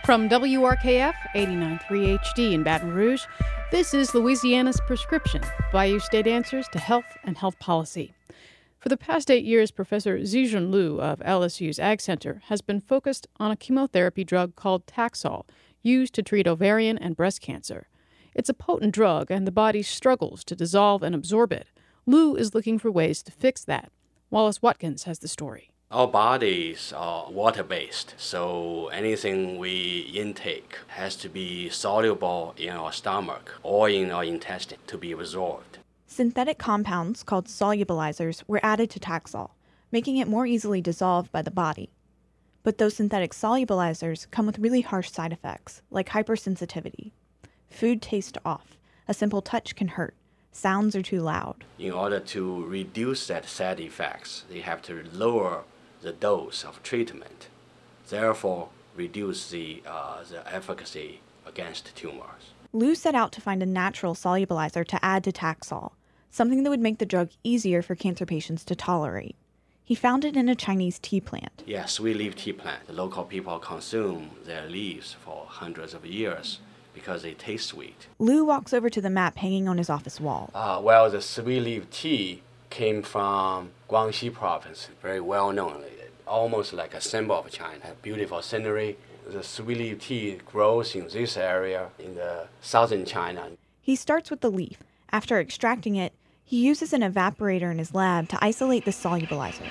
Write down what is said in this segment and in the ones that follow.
From WRKF 89.3 HD in Baton Rouge, this is Louisiana's Prescription, Bayou State Answers to Health and Health Policy. For the past 8 years, Professor Zijun Liu of LSU's Ag Center has been focused on a chemotherapy drug called Taxol, used to treat ovarian and breast cancer. It's a potent drug, and the body struggles to dissolve and absorb it. Liu is looking for ways to fix that. Wallace Watkins has the story. Our bodies are water-based, so anything we intake has to be soluble in our stomach or in our intestine to be absorbed. Synthetic compounds called solubilizers were added to Taxol, making it more easily dissolved by the body. But those synthetic solubilizers come with really harsh side effects, like hypersensitivity. Food tastes off. A simple touch can hurt. Sounds are too loud. In order to reduce that side effects, they have to lower the dose of treatment, therefore reduce the efficacy against tumors. Liu set out to find a natural solubilizer to add to Taxol, something that would make the drug easier for cancer patients to tolerate. He found it in a Chinese tea plant. Yeah, sweet leaf tea plant. The local people consume their leaves for hundreds of years because they taste sweet. Liu walks over to the map hanging on his office wall. Well, the sweet leaf tea came from Guangxi province, very well known, almost like a symbol of China. Beautiful scenery. The sweet leaf tea grows in this area in the southern China. He starts with the leaf. After extracting it, he uses an evaporator in his lab to isolate the solubilizer.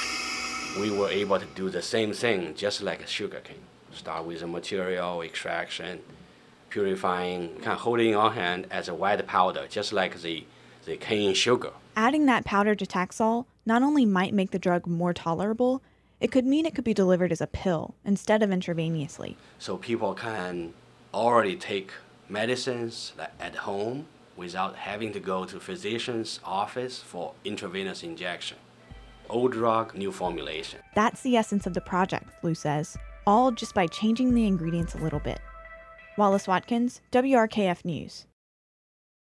We were able to do the same thing just like a sugarcane. Start with the material, extraction, purifying, kind of hold it in our hand as a white powder, just like the cane sugar. Adding that powder to Taxol not only might make the drug more tolerable, it could mean it could be delivered as a pill instead of intravenously. So people can already take medicines at home without having to go to physician's office for intravenous injection. Old drug, new formulation. That's the essence of the project, Liu says, all just by changing the ingredients a little bit. Wallace Watkins, WRKF News.